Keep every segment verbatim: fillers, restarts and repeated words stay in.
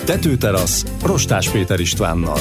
Tetőterasz Rostás Péter Istvánnal.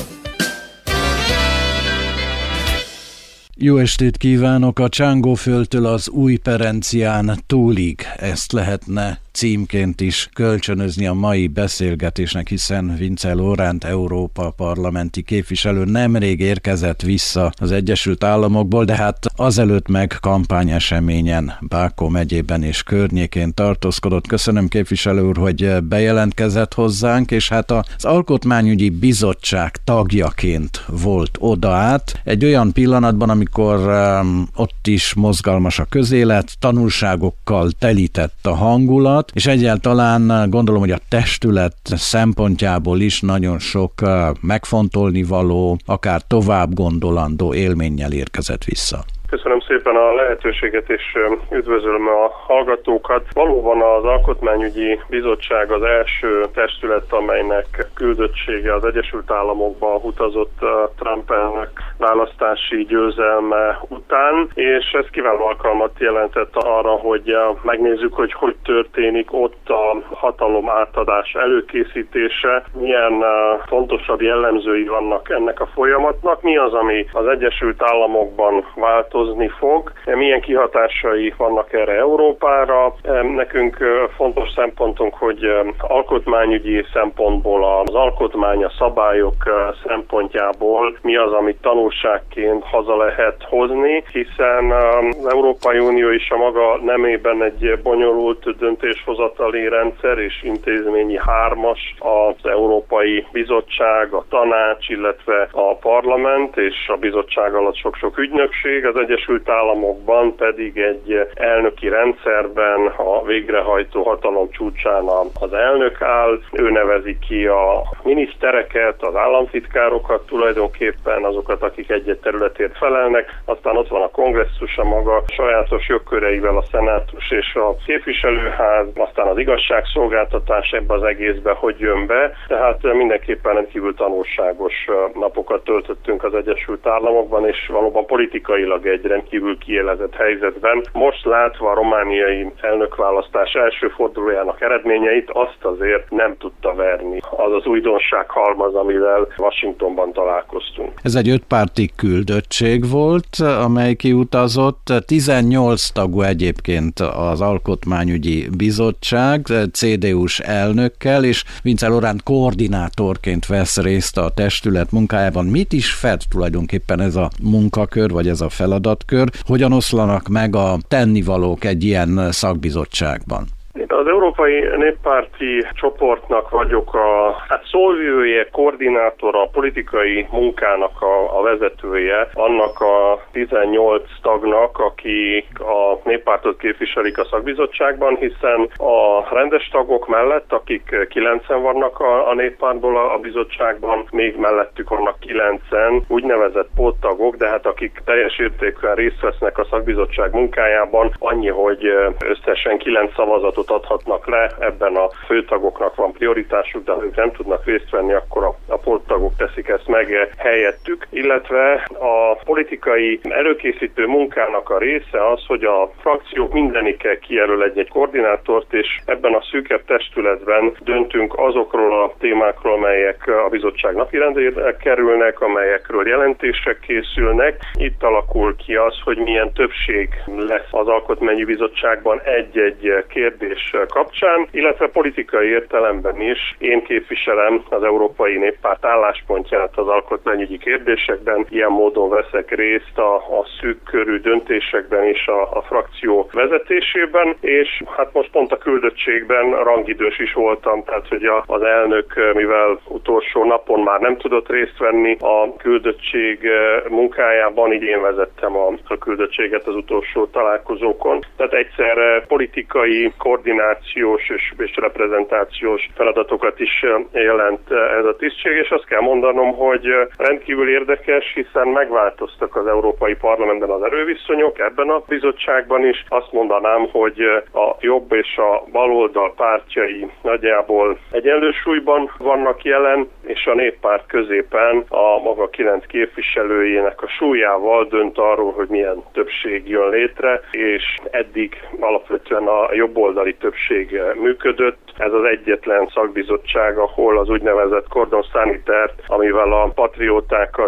Jó estét kívánok! A Csángóföldtől az Újperencián túlig, ezt lehetne címként is kölcsönözni a mai beszélgetésnek, hiszen Vince Loránd Európa parlamenti képviselő nemrég érkezett vissza az Egyesült Államokból, de hát azelőtt meg kampányeseményen Bákó megyében és környékén tartózkodott. Köszönöm, képviselő úr, hogy bejelentkezett hozzánk, és hát az Alkotmányügyi Bizottság tagjaként volt oda át. Egy olyan pillanatban, amikor um, ott is mozgalmas a közélet, tanulságokkal telített a hangulat, és egyáltalán gondolom, hogy a testület szempontjából is nagyon sok megfontolni való, akár tovább gondolandó élménnyel érkezett vissza. Köszönöm szépen a lehetőséget, és üdvözlöm a hallgatókat. Valóban az Alkotmányügyi Bizottság az első testület, amelynek küldöttsége az Egyesült Államokba utazott Trump elnök választási győzelme után, és ez kiváló alkalmat jelentett arra, hogy megnézzük, hogy hogy történik ott a hatalom átadás előkészítése, milyen fontosabb jellemzői vannak ennek a folyamatnak, mi az, ami az Egyesült Államokban változik, fog. Milyen kihatásai vannak erre Európára? Nekünk fontos szempontunk, hogy alkotmányügyi szempontból az alkotmány, a szabályok szempontjából mi az, amit tanulságként haza lehet hozni, hiszen az Európai Unió is a maga nemében egy bonyolult döntéshozatali rendszer és intézményi hármas, az Európai Bizottság, a tanács, illetve a parlament, és a bizottság alatt sok-sok ügynökség, az Egyesült Államokban pedig egy elnöki rendszerben a végrehajtó hatalom csúcsán az elnök áll, ő nevezi ki a minisztereket, az államtitkárokat, tulajdonképpen azokat, akik egy-egy területért felelnek, aztán ott van a kongresszus a maga sajátos jogköreivel, a szenátus és a képviselőház, aztán az igazságszolgáltatás ebbe az egészbe hogy jön be, tehát mindenképpen rendkívül tanulságos napokat töltöttünk az Egyesült Államokban, és valóban politikailag egy rendkívül kiélezett helyzetben. Most látva a romániai elnökválasztás első fordulójának eredményeit, azt azért nem tudta verni az az újdonság halmaz, amivel Washingtonban találkoztunk. Ez egy ötpárti küldöttség volt, amely kiutazott, tizennyolc tagú egyébként az Alkotmányügyi Bizottság, cé dé u-s elnökkel, és Vince Loránd koordinátorként vesz részt a testület munkájában. Mit is fed tulajdonképpen ez a munkakör, vagy ez a feladatkör? Hogyan oszlanak meg a tennivalók egy ilyen szakbizottságban? Az Európai Néppárti csoportnak vagyok a hát szóvivője, koordinátora, a politikai munkának a, a vezetője, annak a tizennyolc tagnak, akik a néppártot képviselik a szakbizottságban, hiszen a rendes tagok mellett, akik kilencen vannak a, a néppártból a, a bizottságban, még mellettük vannak kilencen úgynevezett póttagok, de hát akik teljes értékűen részt vesznek a szakbizottság munkájában, annyi, hogy összesen kilenc szavazatot adhatnak le, ebben a főtagoknak van prioritásuk, de ha ők nem tudnak részt venni, akkor a, a póttagok teszik ezt meg helyettük, illetve a politikai előkészítő munkának a része az, hogy a frakciók mindenike kijelöl egy-egy koordinátort, és ebben a szűkebb testületben döntünk azokról a témákról, amelyek a bizottság napirendjére kerülnek, amelyekről jelentések készülnek. Itt alakul ki az, hogy milyen többség lesz az Alkotmányi Bizottságban egy-egy kérdés kapcsán, illetve politikai értelemben is én képviselem az Európai Néppárt álláspontját az alkotmányügyi kérdésekben, ilyen módon veszek részt a, a szűk körű döntésekben és a, a frakció vezetésében, és hát most pont a küldöttségben rangidős is voltam, tehát hogy a, az elnök, mivel utolsó napon már nem tudott részt venni a küldöttség munkájában, így én vezettem a, a küldöttséget az utolsó találkozókon. Tehát egyszerre politikai koordinációs és, és reprezentációs feladatokat is jelent ez a tisztség, és azt kell mondanom, hogy rendkívül érdekes, hiszen megváltoztak az Európai Parlamentben az erőviszonyok, ebben a bizottságban is. Azt mondanám, hogy a jobb és a baloldal pártjai nagyjából egyenlősúlyban vannak jelen, és a néppárt középen a maga kilenc képviselőjének a súlyával dönt arról, hogy milyen többség jön létre, és eddig alapvetően a jobboldali többség többség működött. Ez az egyetlen szakbizottság, ahol az úgynevezett cordon sanitaire, amivel a patriótákat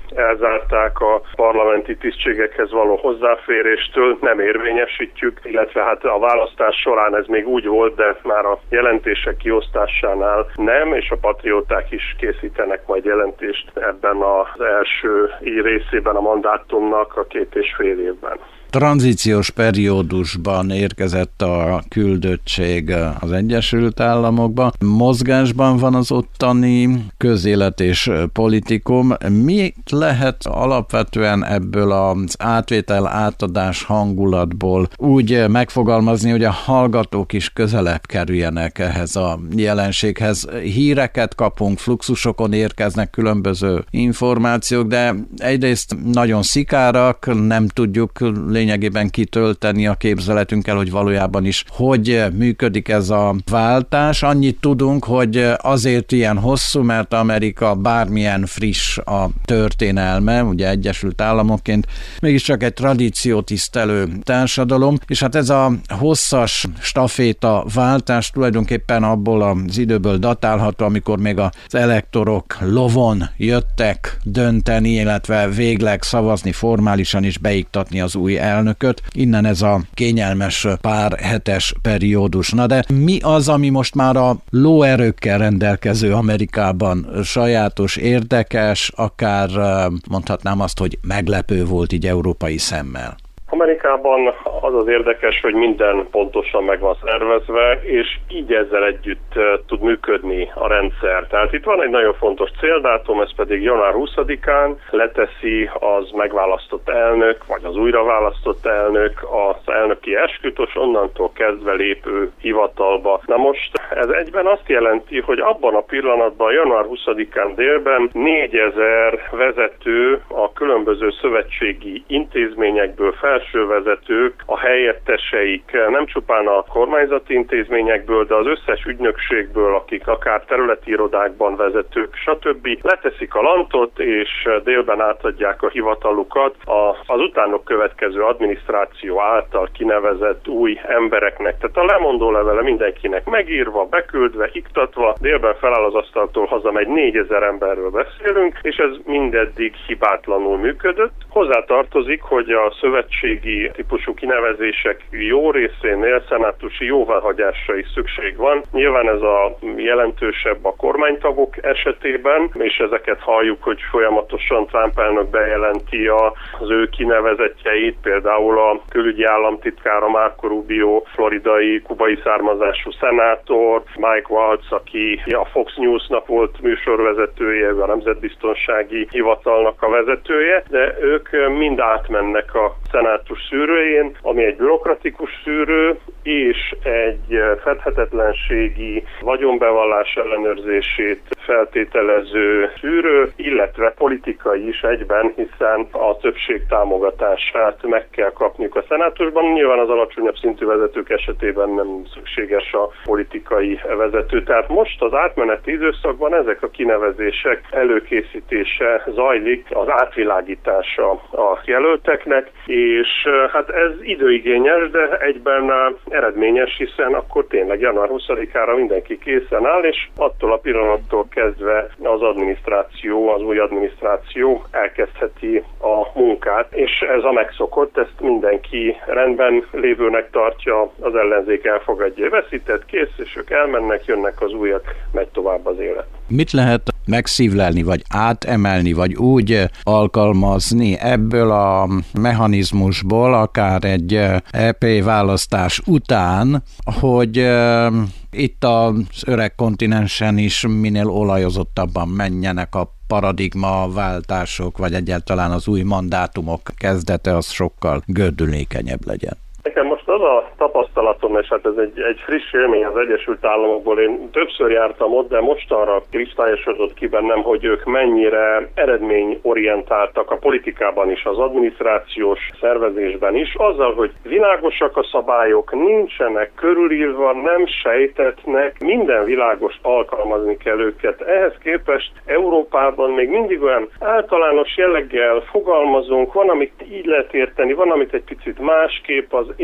elzárták a parlamenti tisztségekhez való hozzáféréstől, nem érvényesítjük, illetve hát a választás során ez még úgy volt, de már a jelentések kiosztásánál nem, és a patrióták is készítenek majd jelentést ebben az első részében a mandátumnak a két és fél évben. Tranzíciós periódusban érkezett a küldöttség az Egyesült Államokba. Mozgásban van az ottani közélet és politikum. Mi lehet alapvetően ebből az átvétel átadás hangulatból úgy megfogalmazni, hogy a hallgatók is közelebb kerüljenek ehhez a jelenséghez? Híreket kapunk, fluxusokon érkeznek különböző információk, de egyrészt nagyon szikárak, nem tudjuk lényegében kitölteni a képzeletünkkel, hogy valójában is hogy működik ez a váltás. Annyit tudunk, hogy azért ilyen hosszú, mert Amerika bármilyen friss a történelme, ugye Egyesült Államokként, mégiscsak egy tradíciótisztelő társadalom, és hát ez a hosszas staféta váltás tulajdonképpen abból az időből datálható, amikor még az elektorok lovon jöttek dönteni, illetve végleg szavazni, formálisan is beiktatni az új elnököt. Innen ez a kényelmes pár hetes periódus. Na de mi az, ami most már a lóerőkkel rendelkező Amerikában sajátos, érdekes, akár mondhatnám azt, hogy meglepő volt így európai szemmel? Amerikában az az érdekes, hogy minden pontosan meg van szervezve, és így ezzel együtt tud működni a rendszer. Tehát itt van egy nagyon fontos céldátum, ez pedig január huszadikán leteszi az megválasztott elnök, vagy az újra választott elnök az elnöki esküt, és onnantól kezdve lépő hivatalba. Na most ez egyben azt jelenti, hogy abban a pillanatban, január huszadikán délben négyezer vezető a különböző szövetségi intézményekből fel vezetők, a helyetteseik nem csupán a kormányzati intézményekből, de az összes ügynökségből, akik akár területi irodákban vezetők, stb. Leteszik a lantot, és délben átadják a hivatalukat az utánok következő adminisztráció által kinevezett új embereknek. Tehát a lemondó levele mindenkinek megírva, beküldve, iktatva, délben feláll az asztaltól hazamegy, négyezer emberről beszélünk, és ez mindeddig hibátlanul működött. Hozzátartozik, hogy a szövetség típusú kinevezések jó részénél szenátusi jóváhagyásra is szükség van. Nyilván ez a jelentősebb a kormánytagok esetében, és ezeket halljuk, hogy folyamatosan Trump elnök bejelenti az ő kinevezettjeit, például a külügyi államtitkára Marco Rubio, floridai, kubai származású szenátor, Mike Waltz, aki a Fox News-nak volt műsorvezetője, a Nemzetbiztonsági Hivatalnak a vezetője, de ők mind átmennek a szenátus szűrőjén, ami egy bürokratikus szűrő és egy fedhetetlenségi vagyonbevallás ellenőrzését feltételező szűrő, illetve politikai is egyben, hiszen a többség támogatását meg kell kapniuk a szenátusban. Nyilván az alacsonyabb szintű vezetők esetében nem szükséges a politikai vezető. Tehát most az átmeneti időszakban ezek a kinevezések előkészítése zajlik, az átvilágítása a jelölteknek, és hát ez időigényes, de egyben eredményes, hiszen akkor tényleg január huszadikára mindenki készen áll, és attól a pillanattól kezdve az adminisztráció, az új adminisztráció elkezdheti a munkát, és ez a megszokott, ezt mindenki rendben lévőnek tartja, az ellenzék elfogadja, veszített, kész, és ők elmennek, jönnek az újak, megy tovább az élet. Mit lehet megszívlelni, vagy átemelni, vagy úgy alkalmazni ebből a mechanizmusból, akár egy é pé választás után, hogy uh, itt az öreg kontinensen is minél olajozottabban menjenek a paradigmaváltások, vagy egyáltalán az új mandátumok kezdete az sokkal gördülékenyebb legyen. Nekem most az a tapasztalatom, és hát ez egy, egy friss élmény az Egyesült Államokból, én többször jártam ott, de mostanra kristályosodott ki bennem, hogy ők mennyire eredményorientáltak a politikában is, az adminisztrációs szervezésben is, azzal, hogy világosak a szabályok, nincsenek körülírva, nem sejtetnek, minden világos, alkalmazni kell őket. Ehhez képest Európában még mindig olyan általános jelleggel fogalmazunk, van, amit így lehet érteni, van, amit egy picit másképp, az éppen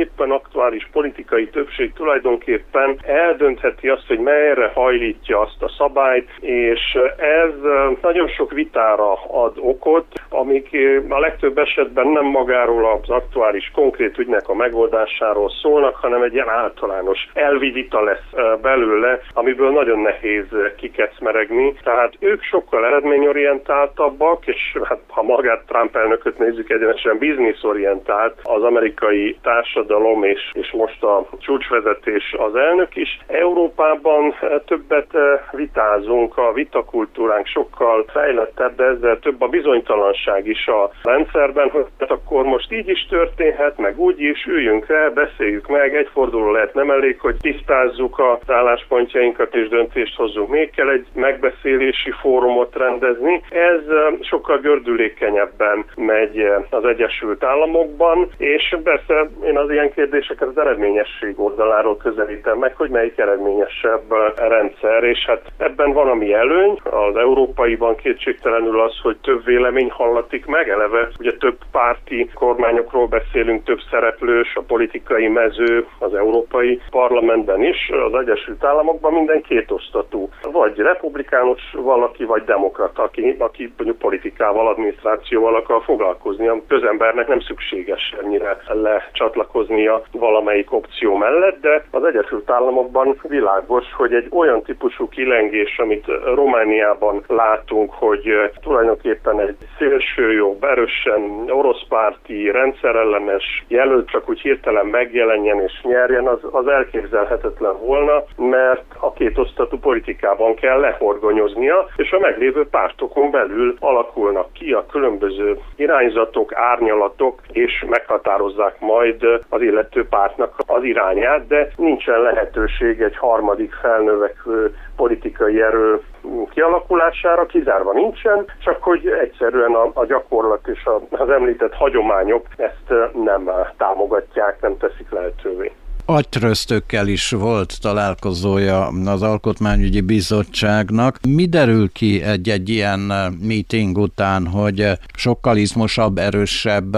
aktuális politikai többség tulajdonképpen eldöntheti azt, hogy merre hajlítja azt a szabályt, és ez nagyon sok vitára ad okot, amik a legtöbb esetben nem magáról az aktuális konkrét ügynek a megoldásáról szólnak, hanem egy ilyen általános elvi vita lesz belőle, amiből nagyon nehéz kikecmeregni. Tehát ők sokkal eredményorientáltabbak, és hát, ha magát Trump elnököt nézzük, egyenesen bizniszorientált az amerikai társadalom, és, és most a csúcsvezetés az elnök is. Európában többet vitázunk, a vitakultúránk sokkal fejlettebb, de ezzel több a bizonytalanság is a rendszerben, hogy hát akkor most így is történhet, meg úgy is, üljünk le, beszéljük meg, egy forduló lehet nem elég, hogy tisztázzuk az álláspontjainkat és döntést hozzunk. Még kell egy megbeszélési fórumot rendezni. Ez sokkal gördülékenyebben megy az Egyesült Államokban, és persze én az ilyen kérdéseket az eredményesség oldaláról közelítem meg, hogy melyik eredményesebb rendszer, és hát ebben van ami előny. Az európaiban kétségtelenül az, hogy több vélemény hallatik meg, eleve ugye több párti kormányokról beszélünk, több szereplős, a politikai mező az Európai Parlamentben is, az Egyesült Államokban minden kétosztatú. Vagy republikánus valaki, vagy demokrata, aki, aki mondjuk politikával, adminisztrációval akar foglalkozni. A közembernek nem szükséges ennyire lecsatlakoznia valamelyik opció mellett, de az Egyesült Államokban világos, hogy egy olyan típusú kilengés, amit Romániában látunk, hogy tulajdonképpen egy szélsőjobb, erősen oroszpárti, rendszerellenes jelölt csak úgy hirtelen megjelenjen és nyerjen, az, az elképzelhetetlen volna, mert a kétosztatú politikában kell lehorgonyoznia, és a meglévő pártokon belül alakulnak ki a különböző irányzatok, árnyalatok, és meghatározzák majd az illető pártnak az irányát, de nincsen lehetőség egy harmadik felnövekvő politikai erő kialakulására, kizárva nincsen, csak hogy egyszerűen a, a gyakorlat és a, az említett hagyományok ezt nem támogatják, nem teszik lehetővé. Agytröztökkel is volt találkozója az Alkotmányügyi Bizottságnak. Mi derül ki egy-egy ilyen meeting után, hogy sokkal izmosabb, erősebb,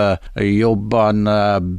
jobban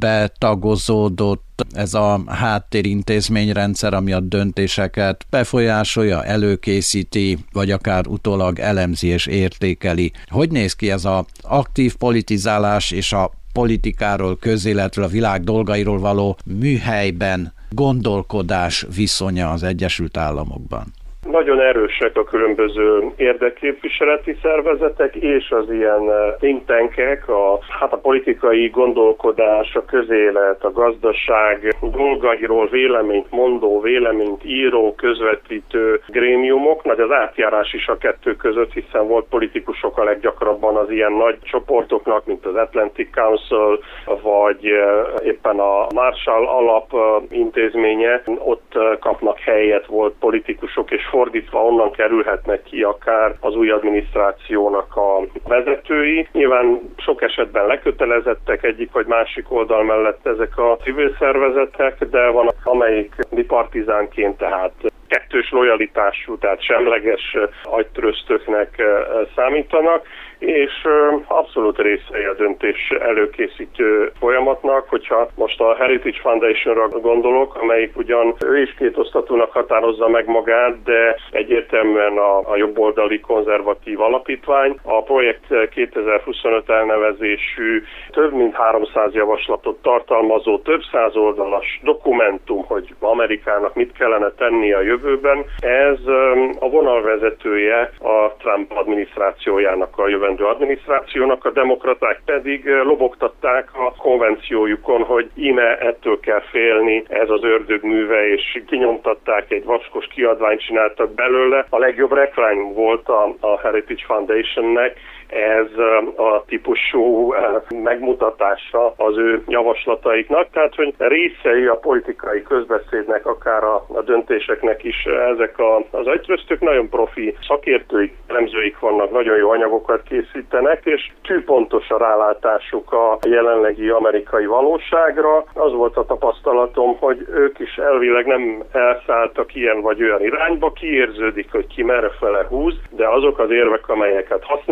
betagozódott ez a háttérintézményrendszer, ami a döntéseket befolyásolja, előkészíti, vagy akár utólag elemzi és értékeli. Hogy néz ki ez az aktív politizálás és a politikáról, közéletről, a világ dolgairól való műhelyben gondolkodás viszonya az Egyesült Államokban? Nagyon erősek a különböző érdekképviseleti szervezetek és az ilyen think tankek, a, hát a politikai gondolkodás, a közélet, a gazdaság dolgairól véleményt mondó, véleményt író, közvetítő grémiumok. Nagy az átjárás is a kettő között, hiszen volt politikusok a leggyakrabban az ilyen nagy csoportoknak, mint az Atlantic Council, vagy éppen a Marshall Alap intézménye. Ott kapnak helyet, volt politikusok, és fordítva onnan kerülhetnek ki akár az új adminisztrációnak a vezetői. Nyilván sok esetben lekötelezettek egyik vagy másik oldal mellett ezek a civil szervezetek, de van amelyik bipartizánként, tehát kettős lojalitású, tehát semleges agytröztöknek számítanak, és abszolút részei a döntés előkészítő folyamatnak, hogyha most a Heritage Foundationra gondolok, amelyik ugyan ő is kétosztatúnak határozza meg magát, de egyértelműen a, a jobboldali konzervatív alapítvány. A projekt kétezer-huszonöt elnevezésű, több mint háromszáz javaslatot tartalmazó, több száz oldalas dokumentum, hogy Amerikának mit kellene tenni a jövőben. Ez a vonalvezetője a Trump adminisztrációjának a jövő adminisztrációnak, a demokraták pedig lobogtatták a konvenciójukon, hogy íme ettől kell félni, ez az ördög műve, és kinyomtatták, egy vaskos kiadványt csináltak belőle. A legjobb reklám volt a, a Heritage Foundationnek, ez a típusú megmutatása az ő javaslataiknak, tehát hogy részei a politikai közbeszédnek, akár a, a döntéseknek is ezek a, az agytröztök, nagyon profi szakértőik, elemzőik vannak, nagyon jó anyagokat készítenek, és tűpontos a rálátásuk a jelenlegi amerikai valóságra. Az volt a tapasztalatom, hogy ők is elvileg nem elszálltak ilyen vagy olyan irányba, kiérződik, hogy ki merrefele húz, de azok az érvek, amelyeket használnak, az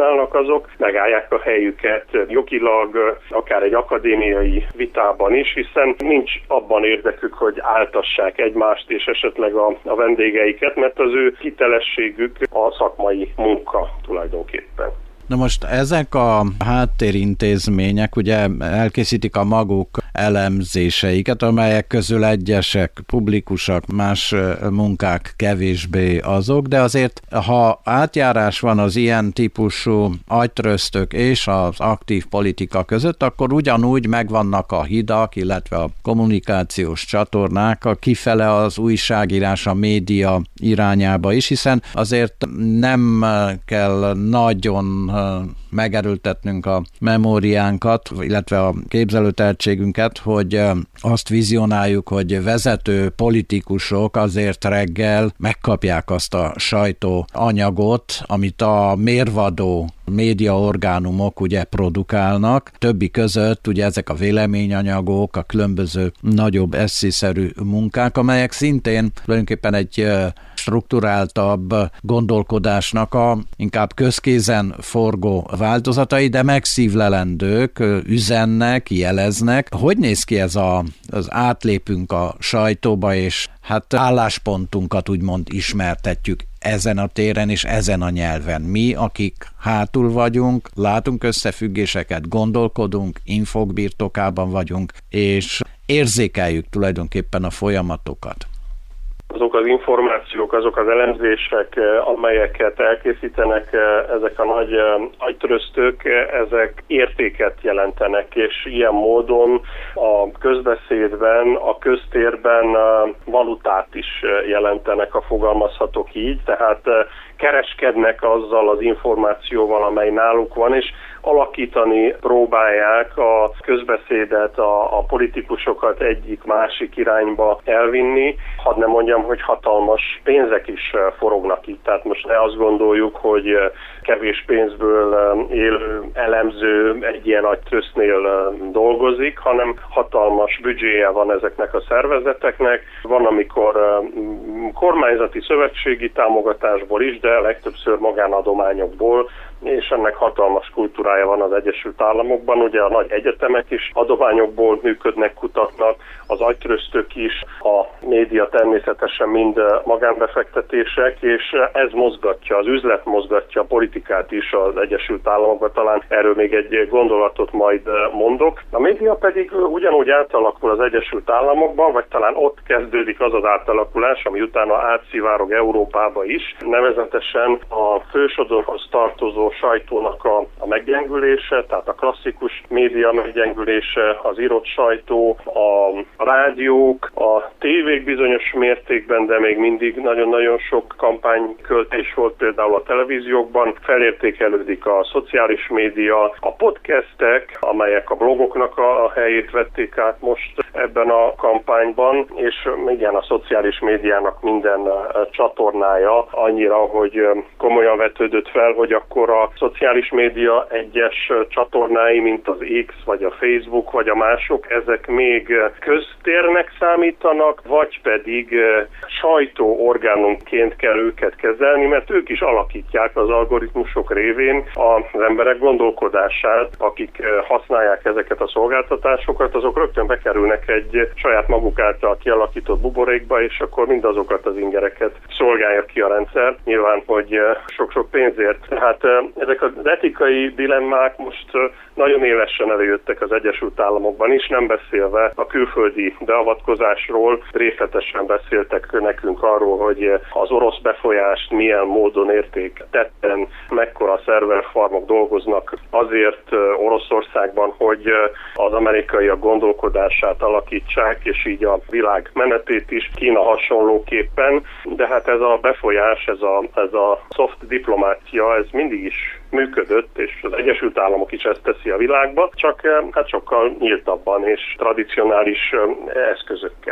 azok megállják a helyüket jogilag, akár egy akadémiai vitában is, hiszen nincs abban érdekük, hogy áltassák egymást és esetleg a, a vendégeiket, mert az ő hitelességük a szakmai munka tulajdonképpen. Na most ezek a háttérintézmények ugye elkészítik a maguk elemzéseiket, amelyek közül egyesek publikusak, más munkák kevésbé azok, de azért, ha átjárás van az ilyen típusú agytröztök és az aktív politika között, akkor ugyanúgy megvannak a hidak, illetve a kommunikációs csatornák a kifele az újságírás, a média irányába is, hiszen azért nem kell nagyon megerőltetnünk a memóriánkat, illetve a képzelőtehetségünket, hogy azt vizionáljuk, hogy vezető politikusok azért reggel megkapják azt a sajtóanyagot, amit a mérvadó médiaorgánumok ugye produkálnak. Többi között ugye ezek a véleményanyagok, a különböző nagyobb essziszerű munkák, amelyek szintén tulajdonképpen egy strukturáltabb gondolkodásnak a inkább közkézen forgó változatai, de megszívlelendők, üzennek, jeleznek. Hogy néz ki ez a, az átlépünk a sajtóba, és hát álláspontunkat úgymond ismertetjük ezen a téren és ezen a nyelven. Mi, akik hátul vagyunk, látunk összefüggéseket, gondolkodunk, infók birtokában vagyunk, és érzékeljük tulajdonképpen a folyamatokat. Azok az információk, azok az elemzések, amelyeket elkészítenek ezek a nagy agytröztök, ezek értéket jelentenek, és ilyen módon a közbeszédben, a köztérben valutát is jelentenek, ha fogalmazhatok így, tehát kereskednek azzal az információval, amely náluk van, és alakítani próbálják a közbeszédet, a, a politikusokat egyik-másik irányba elvinni. Hadd ne mondjam, hogy hatalmas pénzek is forognak itt. Tehát most ne azt gondoljuk, hogy kevés pénzből élő elemző egy ilyen agytrösztnél dolgozik, hanem hatalmas büdzséje van ezeknek a szervezeteknek. Van, amikor kormányzati szövetségi támogatásból is, de legtöbbször magánadományokból, és ennek hatalmas kultúrája van az Egyesült Államokban. Ugye a nagy egyetemek is adományokból működnek, kutatnak, az agytrösztök is, a média természetesen mind magánbefektetések, és ez mozgatja, az üzlet mozgatja a politikát is az Egyesült Államokban. Talán erről még egy gondolatot majd mondok. A média pedig ugyanúgy átalakul az Egyesült Államokban, vagy talán ott kezdődik az az átalakulás, ami utána átszivárog Európába is. Nevezetesen a fősodorhoz tartozó sajtónak a, a meggyengülése, tehát a klasszikus média meggyengülése, az írott sajtó, a rádiók, a tévék bizonyos mértékben, de még mindig nagyon-nagyon sok kampányköltés volt például a televíziókban, felértékelődik a szociális média, a podcastek, amelyek a blogoknak a helyét vették át most ebben a kampányban, és igen, a szociális médiának minden csatornája annyira, hogy komolyan vetődött fel, hogy akkor a szociális média egyes csatornái, mint az X, vagy a Facebook, vagy a mások, ezek még köztérnek számítanak, vagy pedig sajtóorgánumként kell őket kezelni, mert ők is alakítják az algoritmusok révén az emberek gondolkodását, akik használják ezeket a szolgáltatásokat, azok rögtön bekerülnek egy saját maguk által kialakított buborékba, és akkor mindazokat az ingereket szolgálja ki a rendszer. Nyilván, hogy sok-sok pénzért. Tehát ezek az etikai dilemmák most nagyon élesen előjöttek az Egyesült Államokban is, nem beszélve a külföldi beavatkozásról. Részletesen beszéltek nekünk arról, hogy az orosz befolyást milyen módon érték tetten, mekkora szerverfarmok dolgoznak azért Oroszországban, hogy az amerikaiak gondolkodását alakítsák, és így a világ menetét is. Kína hasonlóképpen, de hát ez a befolyás, ez a, ez a soft diplomácia, ez mindig is működött, és az Egyesült Államok is ezt teszi a világba, csak hát sokkal nyíltabban és tradicionális eszközökkel.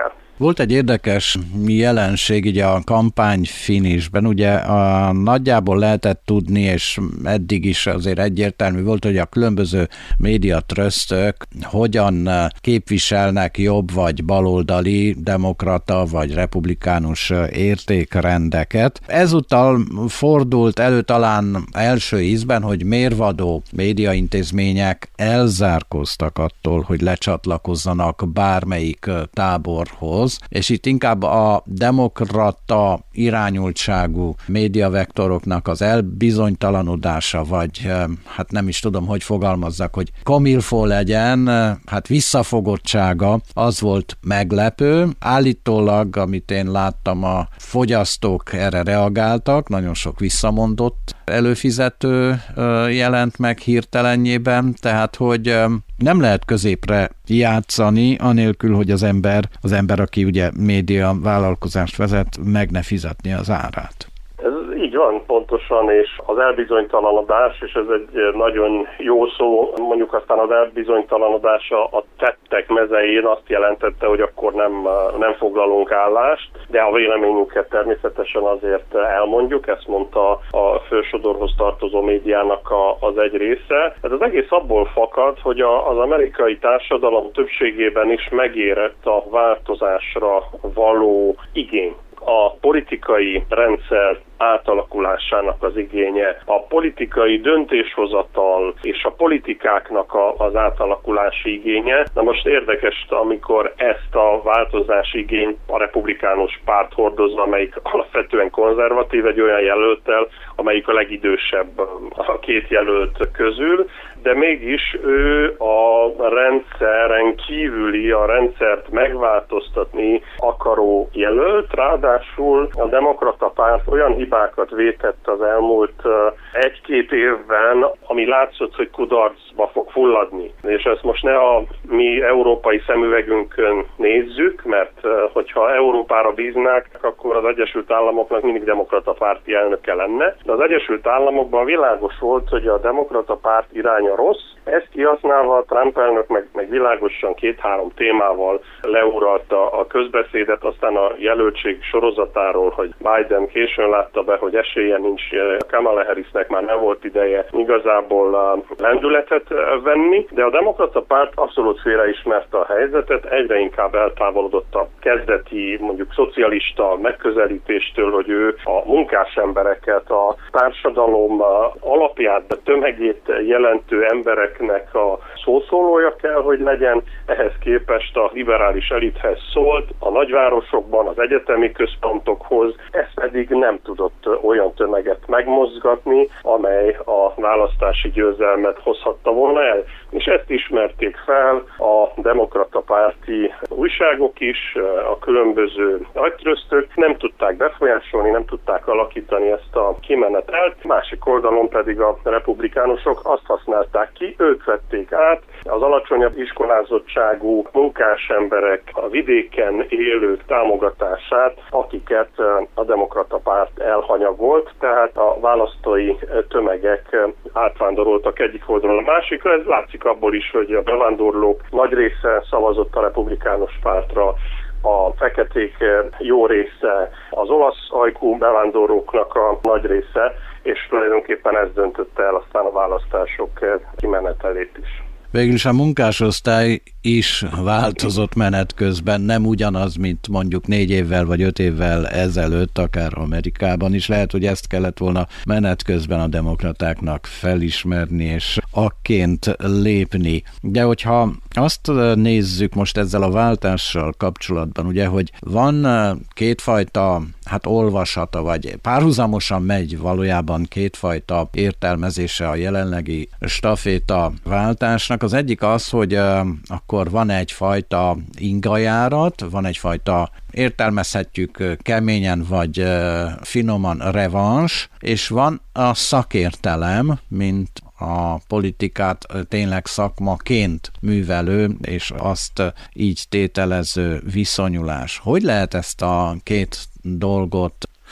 Volt egy érdekes jelenség így a kampány finisben, ugye a, nagyjából lehetett tudni, és eddig is azért egyértelmű volt, hogy a különböző médiatrösztök hogyan képviselnek jobb vagy baloldali, demokrata vagy republikánus értékrendeket. Ezúttal fordult elő talán első ízben, hogy mérvadó médiaintézmények elzárkóztak attól, hogy lecsatlakozzanak bármelyik táborhoz, és itt inkább a demokrata irányultságú médiavektoroknak az elbizonytalanodása, vagy hát nem is tudom, hogy fogalmazzak, hogy komilfó legyen, hát visszafogottsága, az volt meglepő. Állítólag, amit én láttam, a fogyasztók erre reagáltak, nagyon sok visszamondott előfizető jelent meg hirtelenjében, tehát hogy nem lehet középre játszani, anélkül, hogy az ember, az ember, aki ugye média vállalkozást vezet, meg ne fizetni az árát. Ez így van, pontosan, és az elbizonytalanodás, és ez egy nagyon jó szó, mondjuk aztán az elbizonytalanodás a tettek mezején azt jelentette, hogy akkor nem, nem foglalunk állást, de a véleményünket természetesen azért elmondjuk, ezt mondta a fősodorhoz tartozó médiának a, az egy része. Ez az egész abból fakad, hogy a, az amerikai társadalom többségében is megérett a változásra való igény. A politikai rendszer átalakulásának az igénye, a politikai döntéshozatal és a politikáknak a, az átalakulási igénye. Na most érdekes, amikor ezt a változási igényt a republikánus párt hordozza, amelyik alapvetően konzervatív, egy olyan jelölttel, amelyik a legidősebb a két jelölt közül, de mégis ő a rendszeren kívüli, a rendszert megváltoztatni akaró jelölt, ráadásul a demokrata párt olyan hibákat vétett az elmúlt egy-két évben, ami látszott, hogy kudarcba fog fulladni. És ezt most ne a mi európai szemüvegünkön nézzük, mert hogyha Európára bíznák, akkor az Egyesült Államoknak mindig demokrata párti elnöke lenne. De az Egyesült Államokban világos volt, hogy a demokrata párt iránya rossz. Ezt kihasználva a Trump elnök meg, meg világosan két-három témával leuralta a közbeszédet, aztán a jelöltség sorozatáról, hogy Biden későn látta be, hogy esélye nincs, Kamala Harrisnek már nem volt ideje igazából lendületet venni, de a demokrata párt abszolút félreismerte a helyzetet, egyre inkább eltávolodott a kezdeti, mondjuk szocialista megközelítéstől, hogy ő a munkás embereket, a társadalom alapját, tömegét jelentő embereknek a szószólója kell, hogy legyen, ehhez képest a liberális elithez szólt, a nagyvárosokban, az egyetemi központokhoz, ez pedig nem tudott olyan tömeget megmozgatni, amely a választási győzelmet hozhatta volna el. És ezt ismerték fel a demokrata párti újságok is, a különböző agytröztök, nem tudták befolyásolni, nem tudták alakítani ezt a kimenetelt, másik oldalon pedig a republikánusok azt használták ki, ők vették át az alacsonyabb iskolázottságú munkás emberek, a vidéken élők támogatását, akiket a demokrata párt elhanyagolt, tehát a választói tömegek átvándoroltak egyik oldalon a másikra. Ez látszik abból is, hogy a bevándorlók nagy része szavazott a republikánus pártra, a feketék jó része, az olasz ajkú bevándorlóknak a nagy része, és tulajdonképpen ez döntötte el aztán a választások kimenetelét is. Végül is a munkásosztály is változott menet közben, nem ugyanaz, mint mondjuk négy évvel vagy öt évvel ezelőtt, akár Amerikában is. Lehet, hogy ezt kellett volna menet közben a demokratáknak felismerni és akként lépni. De hogyha azt nézzük most ezzel a váltással kapcsolatban, ugye, hogy van kétfajta hát olvasata, vagy párhuzamosan megy valójában kétfajta értelmezése a jelenlegi staféta váltásnak. Az egyik az, hogy uh, akkor van egyfajta ingajárat, van egyfajta, értelmezhetjük uh, keményen vagy uh, finoman revans, és van a szakértelem, mint a politikát tényleg szakmaként művelő, és azt így tételező viszonyulás. Hogy lehet ezt a két dolgot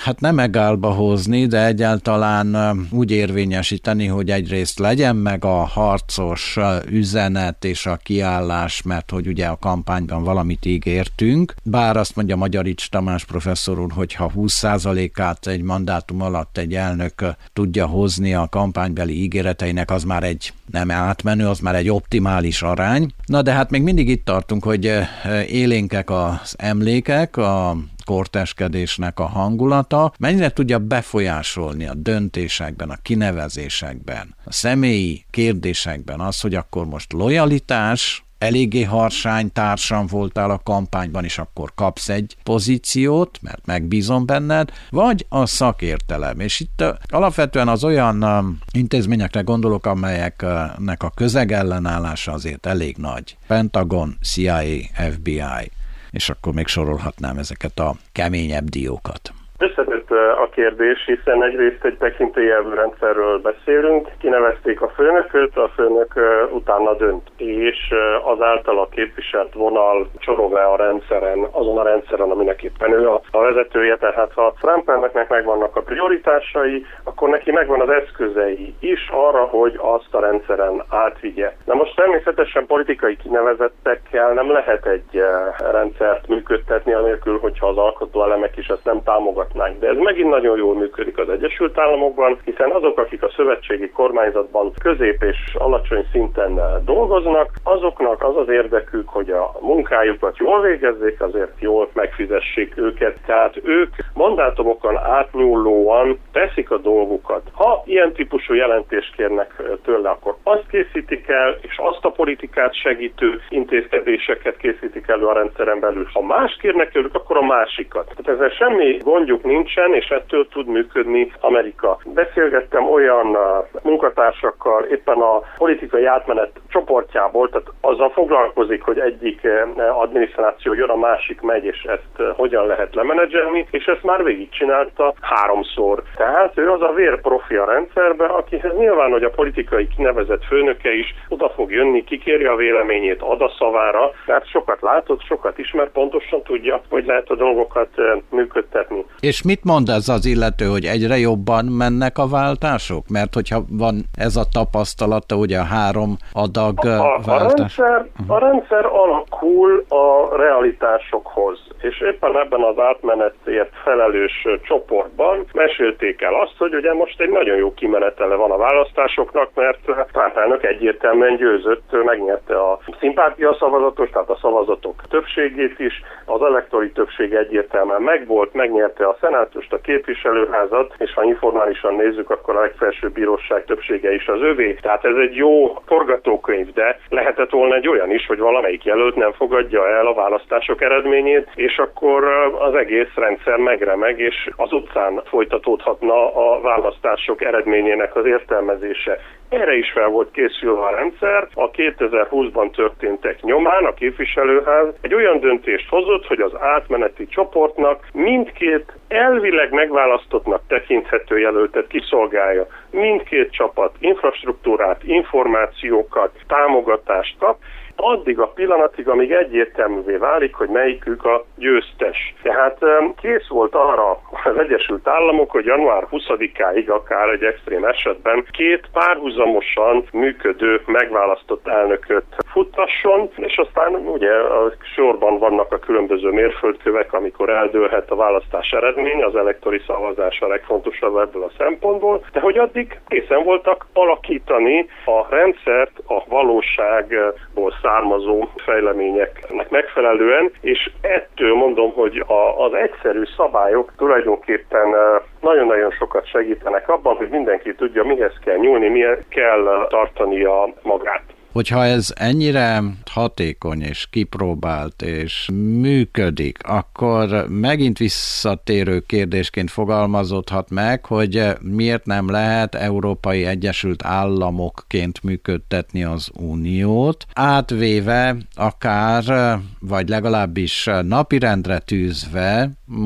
hát nem egálba hozni, de egyáltalán úgy érvényesíteni, hogy egyrészt legyen meg a harcos üzenet és a kiállás, mert hogy ugye a kampányban valamit ígértünk, bár azt mondja Magyarics Tamás professzor úr, hogy ha húsz százalékát egy mandátum alatt egy elnök tudja hozni a kampánybeli ígéreteinek, az már egy nem átmenő, az már egy optimális arány. Na de hát még mindig itt tartunk, hogy élénkek az emlékek, a korteskedésnek a hangulata, mennyire tudja befolyásolni a döntésekben, a kinevezésekben, a személyi kérdésekben az, hogy akkor most lojalitás, eléggé harsány társam voltál a kampányban, és akkor kapsz egy pozíciót, mert megbízom benned, vagy a szakértelem. És itt alapvetően az olyan intézményekre gondolok, amelyeknek a közegellenállása azért elég nagy. Pentagon, C I A, F B I, és akkor még sorolhatnám ezeket a keményebb diókat. Összetett a kérdés, hiszen egyrészt egy tekintélyelvű rendszerről beszélünk, kinevezték a főnököt, a főnök utána dönt, és az általa képviselt vonal csorog-e a rendszeren, azon a rendszeren, aminek éppen ő a, a vezetője, tehát ha Trump elnöknek megvannak a prioritásai, akkor neki megvan az eszközei is arra, hogy azt a rendszeren átvigye. Na most természetesen politikai kinevezettekkel nem lehet egy rendszert működtetni, anélkül, hogyha az alkotó elemek is ezt nem támogatják. De ez megint nagyon jól működik az Egyesült Államokban, hiszen azok, akik a szövetségi kormányzatban közép és alacsony szinten dolgoznak, azoknak az az érdekük, hogy a munkájukat jól végezzék, azért jól megfizessék őket. Tehát ők mandátumokon átnyúlóan teszik a dolgukat. Ha ilyen típusú jelentést kérnek tőle, akkor azt készítik el, és azt a politikát segítő intézkedéseket készítik elő a rendszeren belül. Ha más kérnek tőlük, akkor a másikat. Tehát ezzel semmi gondjuk nincsen, és ettől tud működni Amerika. Beszélgettem olyan munkatársakkal éppen a politikai átmenet csoportjából, tehát azzal foglalkozik, hogy egyik adminisztráció jön, a másik megy, és ezt hogyan lehet lemenedzselni, és ezt már végigcsinálta háromszor. Tehát ő az a vérprofi a rendszerbe, akihez nyilván, hogy a politikai kinevezett főnöke is oda fog jönni, kikéri a véleményét, ad a szavára, tehát sokat látott, sokat ismer, pontosan tudja, hogy lehet a dolgokat működtetni. És mit mond ez az illető, hogy egyre jobban mennek a váltások? Mert hogyha van ez a tapasztalata, ugye a három adag a, váltás. A rendszer, a rendszer alakul a realitásokhoz, és éppen ebben az átmenetért felelős csoportban mesélték el azt, hogy ugye most egy nagyon jó kimenetele van a választásoknak, mert Trump elnök egyértelműen győzött, megnyerte a szimpátia szavazatos, tehát a szavazatok többségét is, az elektori többség egyértelműen megvolt, megnyerte a szenátust, a képviselőházat, és ha informálisan nézzük, akkor a legfelsőbb bíróság többsége is az övé. Tehát ez egy jó forgatókönyv, de lehetett volna egy olyan is, hogy valamelyik jelölt nem fogadja el a választások eredményét, és akkor az egész rendszer megremeg, és az utcán folytatódhatna a választások eredményének az értelmezése. Erre is fel volt készülve a rendszer. A kétezer-húszban történtek nyomán a képviselőház egy olyan döntést hozott, hogy az átmeneti csoportnak mindkét elvileg megválasztottnak tekinthető jelöltet kiszolgálja. Mindkét csapat infrastruktúrát, információkat, támogatást kap, addig a pillanatig, amíg egyértelművé válik, hogy melyikük a győztes. Tehát kész volt arra az Egyesült Államok, hogy január huszadikáig akár egy extrém esetben két párhuzamosan működő megválasztott elnököt futtasson, és aztán ugye a sorban vannak a különböző mérföldkövek, amikor eldőlhet a választás eredmény, az elektori szavazás a legfontosabb ebből a szempontból, de hogy addig készen voltak alakítani a rendszert a valóságból származó fejleményeknek megfelelően, és ettől mondom, hogy a, az egyszerű szabályok tulajdonképpen nagyon-nagyon sokat segítenek abban, hogy mindenki tudja, mihez kell nyúlni, mihez kell tartania magát. Hogyha ez ennyire hatékony és kipróbált és működik, akkor megint visszatérő kérdésként fogalmazódhat meg, hogy miért nem lehet Európai Egyesült Államokként működtetni az Uniót, átvéve akár, vagy legalábbis napirendre tűzve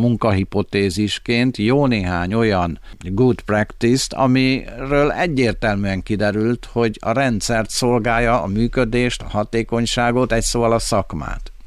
munkahipotézisként jó néhány olyan good practice-t, amiről egyértelműen kiderült, hogy a rendszert szolgálja, a működést, a hatékonyságot, egy szóval a szakmát.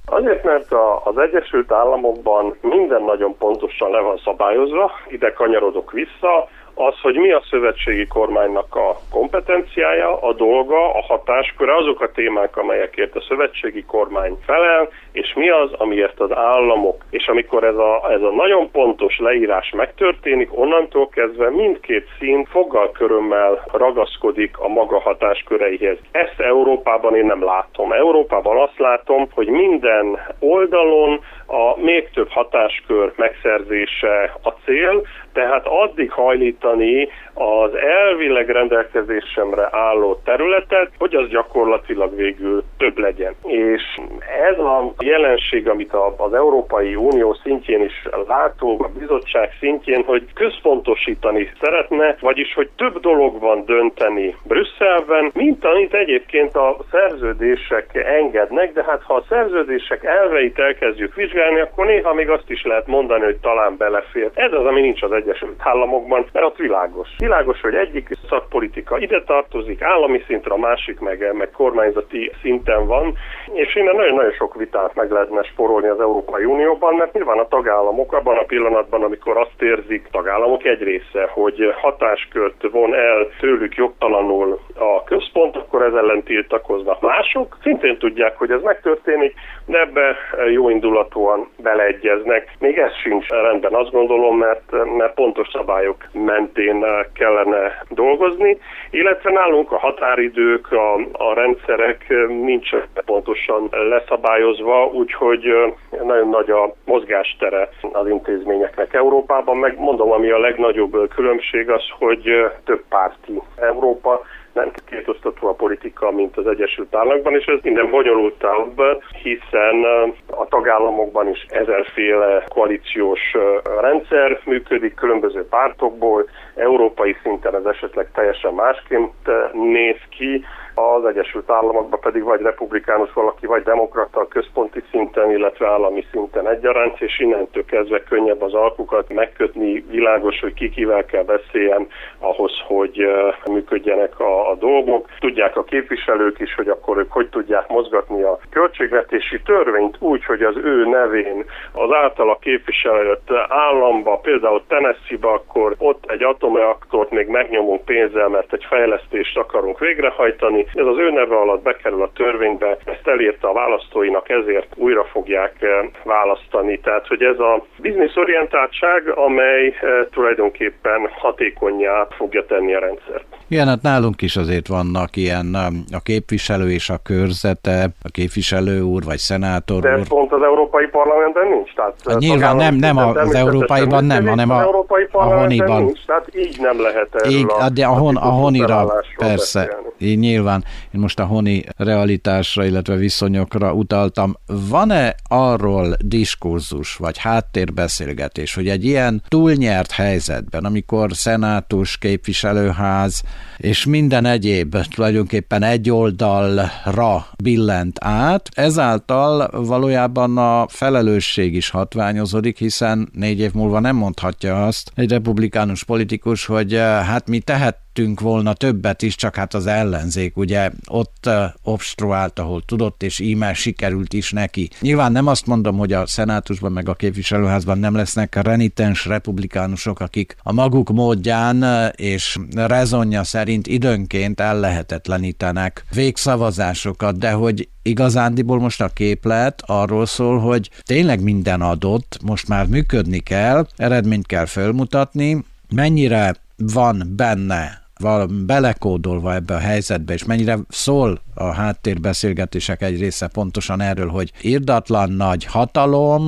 Azért, mert a, az Egyesült Államokban minden nagyon pontosan le van szabályozva, ide kanyarodok vissza, az, hogy mi a szövetségi kormánynak a kompetenciája, a dolga, a hatásköre, azok a témák, amelyekért a szövetségi kormány felel, és mi az, amiért az államok. És amikor ez a, ez a nagyon pontos leírás megtörténik, onnantól kezdve mindkét szín foggal körömmel ragaszkodik a maga hatásköreihez. Ezt Európában én nem látom. Európában azt látom, hogy minden oldalon a még több hatáskör megszerzése a cél, tehát addig hajlítani az elvileg rendelkezésemre álló területet, hogy az gyakorlatilag végül több legyen. És ez a jelenség, amit az Európai Unió szintjén is látunk, a bizottság szintjén, hogy központosítani szeretne, vagyis hogy több dolog van dönteni Brüsszelben, mint amit egyébként a szerződések engednek, de hát ha a szerződések elveit elkezdjük vizsgálni, akkor néha még azt is lehet mondani, hogy talán belefér. Ez az, ami nincs az Egyesült Államokban, mert ott világos. Világos, hogy egyik szakpolitika ide tartozik, állami szintre, a másik meg, meg kormányzati szinten van, és innen nagyon-nagyon sok vitát meg lehetne sporolni az Európai Unióban, mert nyilván a tagállamok abban a pillanatban, amikor azt érzik, tagállamok egy része, hogy hatáskört von el tőlük jogtalanul a központ, akkor ez ellen tiltakoznak. Mások szintén tudják, hogy ez megtörténik, de ebbe jóindulatúan beleegyeznek. Még ez sincs rendben, azt gondolom, mert, mert pontos szabályok mentén kellene dolgozni, illetve nálunk a határidők, a, a rendszerek nincs pontosan leszabályozva, úgyhogy nagyon nagy a mozgástere az intézményeknek Európában. Meg mondom, ami a legnagyobb különbség az, hogy több párti Európa, nem kétosztató a politika, mint az Egyesült Államokban, és ez minden bonyolultabb, hiszen a tagállamokban is ezerféle koalíciós rendszer működik különböző pártokból, európai szinten ez esetleg teljesen másként néz ki, az Egyesült Államokban pedig vagy republikánus valaki, vagy demokrata központi szinten, illetve állami szinten egyaránt, és innentől kezdve könnyebb az alkukat megkötni, világos, hogy ki kivel kell beszéljen ahhoz, hogy működjenek a, a dolgok. Tudják a képviselők is, hogy akkor ők hogy tudják mozgatni a költségvetési törvényt úgy, hogy az ő nevén az általa képviselőt államba, például Tennessee-ba, akkor ott egy atomreaktort még megnyomunk pénzzel, mert egy fejlesztést akarunk végrehajtani. Ez az ő neve alatt bekerül a törvénybe, ezt elérte a választóinak, ezért újra fogják választani. Tehát, hogy ez a bizniszorientáltság, amely tulajdonképpen hatékonnyá fogja tenni a rendszert. Igen, hát nálunk is azért vannak ilyen a képviselő és a körzete, a képviselő úr vagy szenátor úr. De ez pont az Európai Parlamentben nincs. Tehát hát nyilván nem, nem az Európaiban nem, hanem a, Európai a honiban. Nincs, tehát így nem lehet erről így, a, de a, hon, a honira persze, beszélni. Így nyilván. Én most a honi realitásra, illetve viszonyokra utaltam. Van-e arról diskurzus, vagy háttérbeszélgetés, hogy egy ilyen túlnyert helyzetben, amikor szenátus, képviselőház és minden egyéb tulajdonképpen egy oldalra billent át, ezáltal valójában a felelősség is hatványozódik, hiszen négy év múlva nem mondhatja azt egy republikánus politikus, hogy hát mi tehettünk volna többet is, csak hát az ellenzék ugye ott uh, obstruált, ahol tudott, és íme sikerült is neki. Nyilván nem azt mondom, hogy a szenátusban meg a képviselőházban nem lesznek renitens republikánusok, akik a maguk módján és rezonja szerint időnként ellehetetlenítenek végszavazásokat, de hogy igazándiból most a képlet arról szól, hogy tényleg minden adott, most már működni kell, eredményt kell felmutatni, mennyire van benne van belekódolva ebbe a helyzetbe, és mennyire szól a háttérbeszélgetések egy része pontosan erről, hogy irdatlan nagy hatalom,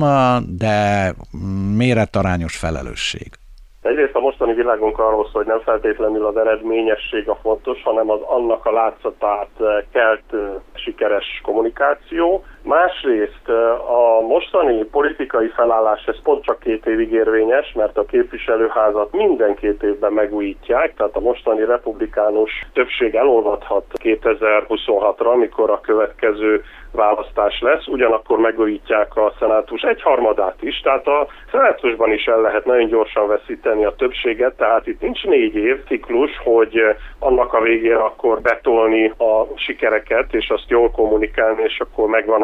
de méretarányos felelősség. Egyrészt a mostani világunk arról szól, hogy nem feltétlenül az eredményesség a fontos, hanem az annak a látszatát kelt sikeres kommunikáció. Másrészt a mostani politikai felállás, ez pont csak két évig érvényes, mert a képviselőházat minden két évben megújítják, tehát a mostani republikánus többség elolvadhat kétezer-huszonhatra, amikor a következő választás lesz, ugyanakkor megújítják a szenátus egyharmadát is, tehát a szenátusban is el lehet nagyon gyorsan veszíteni a többséget, tehát itt nincs négy év ciklus, hogy annak a végén akkor betolni a sikereket, és azt jól kommunikálni, és akkor megvan a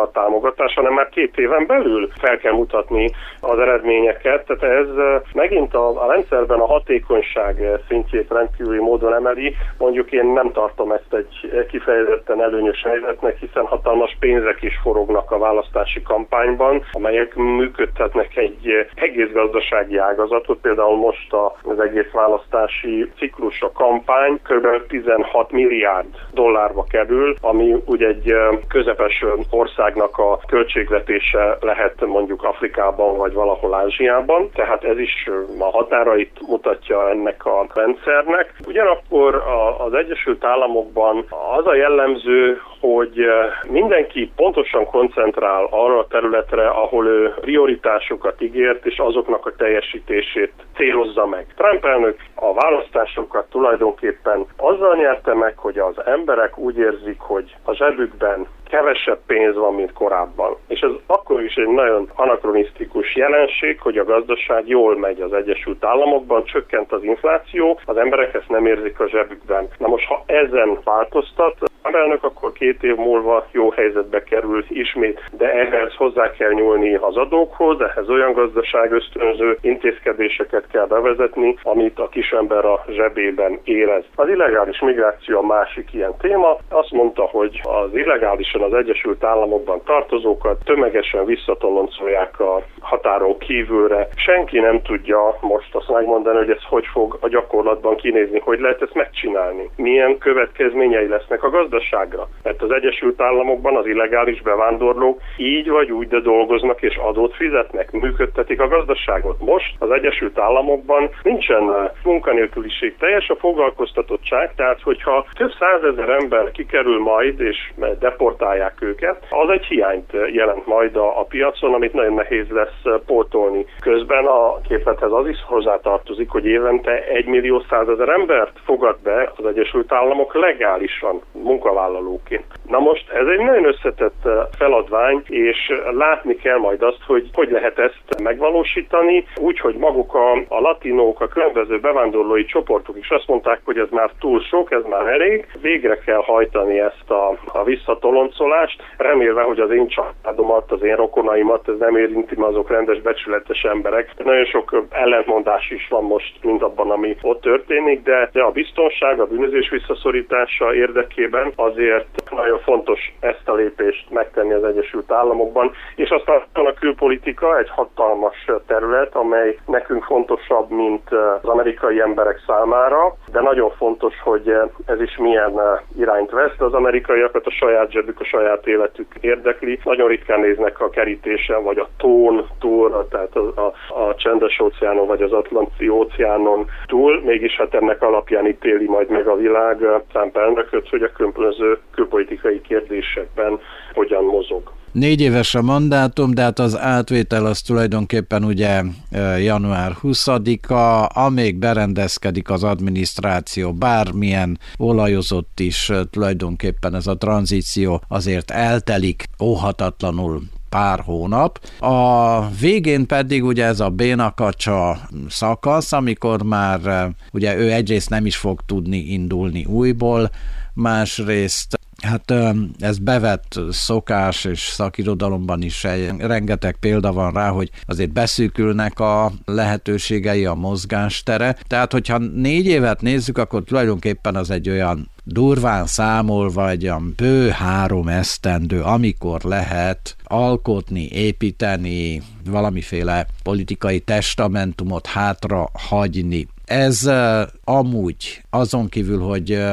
a támogatás, hanem már két éven belül fel kell mutatni az eredményeket. Tehát ez megint a, a rendszerben a hatékonyság szintjét rendkívüli módon emeli. Mondjuk én nem tartom ezt egy kifejezetten előnyös helyzetnek, hiszen hatalmas pénzek is forognak a választási kampányban, amelyek működtetnek egy egész gazdasági ágazatot. Például most az egész választási ciklus, a kampány kb. tizenhat milliárd dollárba kerül, ami ugye egy közepes országnak a költségvetése lehet mondjuk Afrikában vagy valahol Ázsiában. Tehát ez is a határait mutatja ennek a rendszernek. Ugyanakkor az Egyesült Államokban az a jellemző, hogy mindenki pontosan koncentrál arra a területre, ahol ő prioritásokat ígért, és azoknak a teljesítését célozza meg. Trump elnök a választásokat tulajdonképpen azzal nyerte meg, hogy az emberek úgy érzik, hogy a zsebükben kevesebb pénz van, mint korábban. És ez akkor is egy nagyon anakronisztikus jelenség, hogy a gazdaság jól megy az Egyesült Államokban, csökkent az infláció, az emberek ezt nem érzik a zsebükben. Na most, ha ezen változtat a elnök, akkor két év múlva jó helyzetbe kerül ismét, de ehhez hozzá kell nyúlni az adókhoz, ehhez olyan gazdaság ösztönző intézkedéseket kell bevezetni, amit a kisember a zsebében érez. Az illegális migráció a másik ilyen téma. Azt mondta, hogy az illegálisan az Egyesült Államokban tartozókat tömegesen visszatoloncolják a határon kívülre. Senki nem tudja most azt megmondani, hogy ez hogy fog a gyakorlatban kinézni, hogy lehet ezt megcsinálni. Milyen következményei lesznek a gazdaságra. Mert az Egyesült Államokban az illegális bevándorlók így vagy úgy, de dolgoznak és adót fizetnek, működtetik a gazdaságot. Most az Egyesült Államokban nincsen munkanélküliség, teljes a foglalkoztatottság, tehát hogyha több százezer ember kikerül majd és deportálják őket, az egy hiányt jelent majd a, a piacon, amit nagyon nehéz lesz pótolni. Közben a képlethez az is hozzátartozik, hogy évente egymillió százezer embert fogad be az Egyesült Államok legálisan munkavállalóként. Na most ez egy nagyon összetett feladvány, és látni kell majd azt, hogy hogy lehet ezt megvalósítani, úgy, hogy maguk a, a latinók, a különböző bevándorlói csoportok is azt mondták, hogy ez már túl sok, ez már elég, végre kell hajtani ezt a, a visszatoloncolást, remélve, hogy az én családomat, az én rokonaimat ez nem érinti, mert azok rendes, becsületes emberek. Nagyon sok ellentmondás is van most, mint abban, ami ott történik, de, de a biztonság, a bűnözés visszaszorítása érdekében azért nagyon fontos ezt a lépést megtenni az Egyesült Államokban, és aztán a külpolitika egy hatalmas terület, amely nekünk fontosabb, mint az amerikai emberek számára, de nagyon fontos, hogy ez is milyen irányt vesz, de az amerikaiakat a saját zsebük, a saját életük érdekli. Nagyon ritkán néznek a kerítésen, vagy a tón túl, tehát a, a, a Csendes-óceánon, vagy az Atlanti-óceánon túl, mégis hát ennek alapján ítéli majd meg a világ Trump elnököt, hogy a különböző külpolitikai kérdésekben hogyan mozog. Négy éves a mandátum, de hát az átvétel az tulajdonképpen ugye január huszadika, amíg berendezkedik az adminisztráció, bármilyen olajozott is, tulajdonképpen ez a tranzíció azért eltelik óhatatlanul pár hónap. A végén pedig ugye ez a bénakacsa szakasz, amikor már ugye ő egyrészt nem is fog tudni indulni újból, másrészt hát ez bevett szokás, és szakirodalomban is rengeteg példa van rá, hogy azért beszűkülnek a lehetőségei, a mozgástere. Tehát, hogyha négy évet nézzük, akkor tulajdonképpen az egy olyan durván számolva egy olyan bő három esztendő, amikor lehet alkotni, építeni, valamiféle politikai testamentumot hátra hagyni. Ez uh, amúgy azon kívül, hogy uh,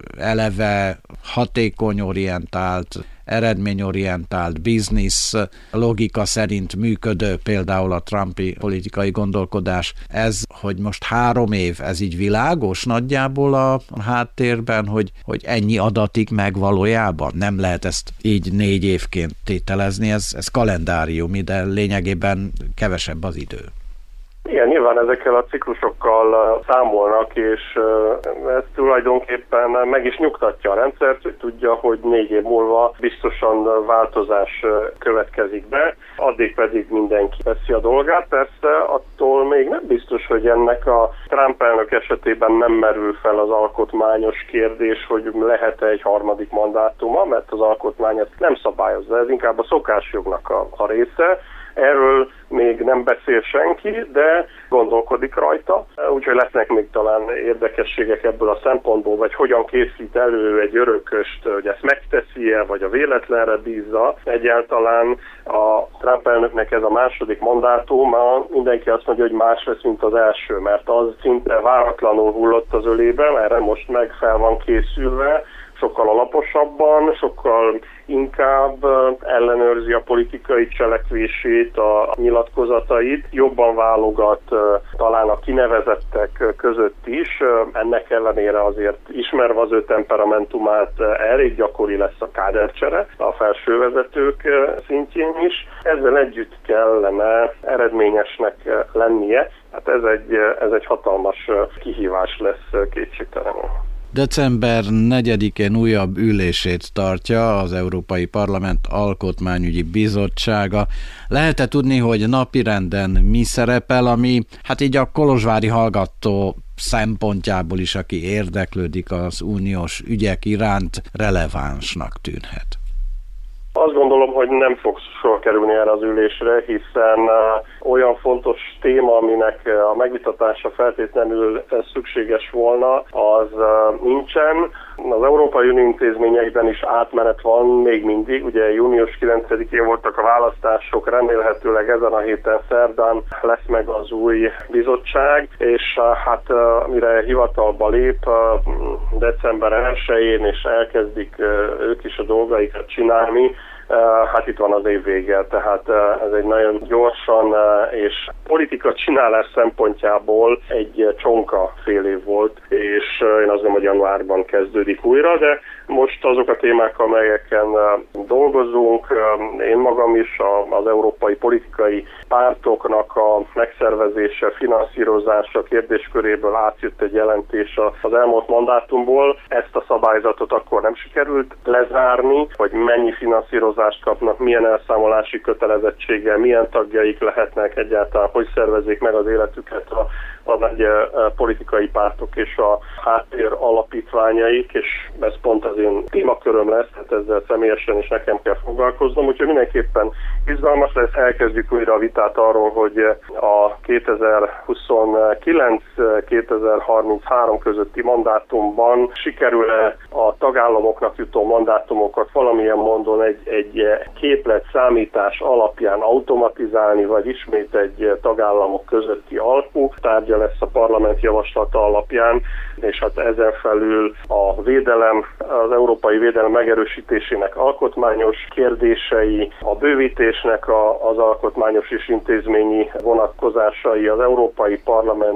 eleve hatékonyorientált, eredményorientált, biznisz logika szerint működő, például a trumpi politikai gondolkodás, ez, hogy most három év, ez így világos nagyjából a háttérben, hogy, hogy ennyi adatik meg valójában. Nem lehet ezt így négy évként tételezni, ez, ez kalendáriumi, de lényegében kevesebb az idő. Igen, nyilván ezekkel a ciklusokkal számolnak, és ez tulajdonképpen meg is nyugtatja a rendszert, hogy tudja, hogy négy év múlva biztosan változás következik be, addig pedig mindenki veszi a dolgát. Persze attól még még nem biztos, hogy ennek a Trump elnök esetében nem merül fel az alkotmányos kérdés, hogy lehet-e egy harmadik mandátuma, mert az alkotmány ezt nem szabályozza, ez inkább a szokásjognak a, a része. Erről még nem beszél senki, de gondolkodik rajta. Úgyhogy lesznek még talán érdekességek ebből a szempontból, vagy hogyan készít elő egy örököst, hogy ezt megteszi-e, vagy a véletlenre bízza. Egyáltalán a Trump elnöknek ez a második mandátuma, mindenki azt mondja, hogy más lesz, mint az első, mert az szinte váratlanul hullott az ölébe, erre most meg fel van készülve, sokkal alaposabban, sokkal inkább ellenőrzi a politikai cselekvését, a nyilatkozatait, jobban válogat talán a kinevezettek között is, ennek ellenére azért ismerve az ő temperamentumát elég gyakori lesz a kádercsere a felsővezetők szintjén is. Ezzel együtt kellene eredményesnek lennie, hát ez egy, ez egy hatalmas kihívás lesz kétségtelenül. December negyedikén újabb ülését tartja az Európai Parlament Alkotmányügyi Bizottsága. Lehet-e tudni, hogy napirenden mi szerepel, ami hát így a kolozsvári hallgató szempontjából is, aki érdeklődik az uniós ügyek iránt, relevánsnak tűnhet? Azt gondolom, hogy nem fog sor kerülni erre az ülésre, hiszen olyan fontos téma, aminek a megvitatása feltétlenül szükséges volna, az nincsen. Az Európai Unió intézményeiben is átmenet van még mindig. Ugye június kilencedikén voltak a választások, remélhetőleg ezen a héten szerdán lesz meg az új bizottság, és hát mire hivatalba lép december elsején, és elkezdik ők is a dolgaikat csinálni, hát itt van az év vége, tehát ez egy nagyon gyorsan és politika csinálás szempontjából egy csonka fél év volt, és én azt gondolom, hogy januárban kezdődik újra, de most azok a témák, amelyeken dolgozunk, én magam is az európai politikai pártoknak a megszervezése, finanszírozása kérdésköréből átjött egy jelentés az elmúlt mandátumból. Ezt a szabályzatot akkor nem sikerült lezárni, hogy mennyi finanszírozást kapnak, milyen elszámolási kötelezettséggel, milyen tagjaik lehetnek egyáltalán, hogy szervezzék meg az életüket a, a nagy politikai pártok és a háttér alapítványaik, és ez pont az én témaköröm lesz, tehát ezzel személyesen is nekem kell foglalkoznom, úgyhogy mindenképpen izgalmas lesz, elkezdjük újra a vitát arról, hogy a kétezer-huszonkilenc kétezer-harminchárom közötti mandátumban sikerül-e a tagállamoknak jutó mandátumokat valamilyen módon egy, egy képlet számítás alapján automatizálni, vagy ismét egy tagállamok közötti alkú tárgya lesz a parlament javaslata alapján, és hát ezen felül a védelem, az európai védelem megerősítésének alkotmányos kérdései, a bővítésnek a, az alkotmányos és intézményi vonatkozásai, az Európai Parlament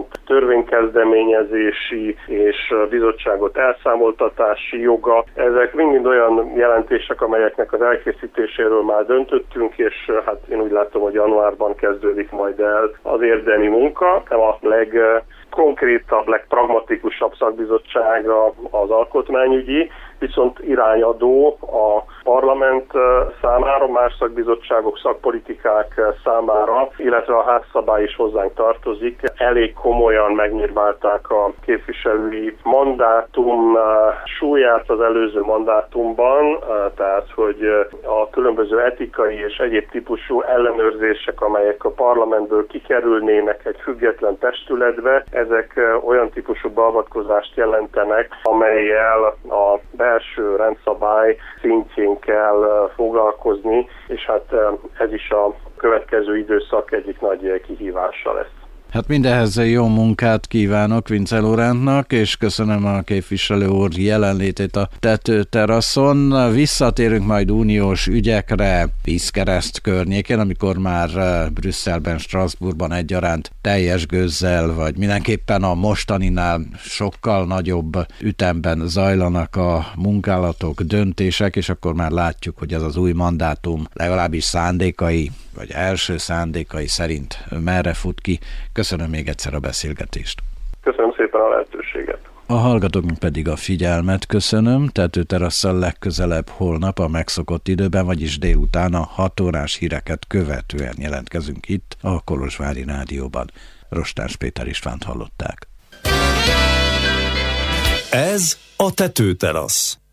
törvénykezdeményezési és bizottságot elszámoltatási joga. Ezek mind olyan jelentések, amelyeknek az elkészítéséről már döntöttünk, és hát én úgy látom, hogy januárban kezdődik majd el az érdemi munka. A legkonkrétabb, legpragmatikusabb szakbizottsága az alkotmányügyi, viszont irányadó a parlament számára, más szakbizottságok, szakpolitikák számára, illetve a házszabály is hozzánk tartozik. Elég komolyan megnyírválták a képviselői mandátum súlyát az előző mandátumban, tehát hogy a különböző etikai és egyéb típusú ellenőrzések, amelyek a parlamentből kikerülnének egy független testületbe, ezek olyan típusú beavatkozást jelentenek, amellyel a belső rendszabály szintjén kell foglalkozni, és hát ez is a következő időszak egyik nagy kihívása lesz. Hát mindehhez jó munkát kívánok Vince Laurentnak, és köszönöm a képviselő úr jelenlétét a tetőteraszon. Visszatérünk majd uniós ügyekre Vízkereszt környékén, amikor már Brüsszelben, Strasbourgban egyaránt teljes gőzzel, vagy mindenképpen a mostaninál sokkal nagyobb ütemben zajlanak a munkálatok, döntések, és akkor már látjuk, hogy ez az új mandátum legalábbis szándékai, vagy első szándékai szerint merre fut ki. Köszönöm még egyszer a beszélgetést. Köszönöm szépen a lehetőséget. A hallgatóknak pedig a figyelmet köszönöm, Tetőterasszal legközelebb holnap a megszokott időben, vagyis délután a hat órás híreket követően jelentkezünk itt a Kolozsvári Rádióban. Rostás Péter Istvánt hallották. Ez a Tetőterasz.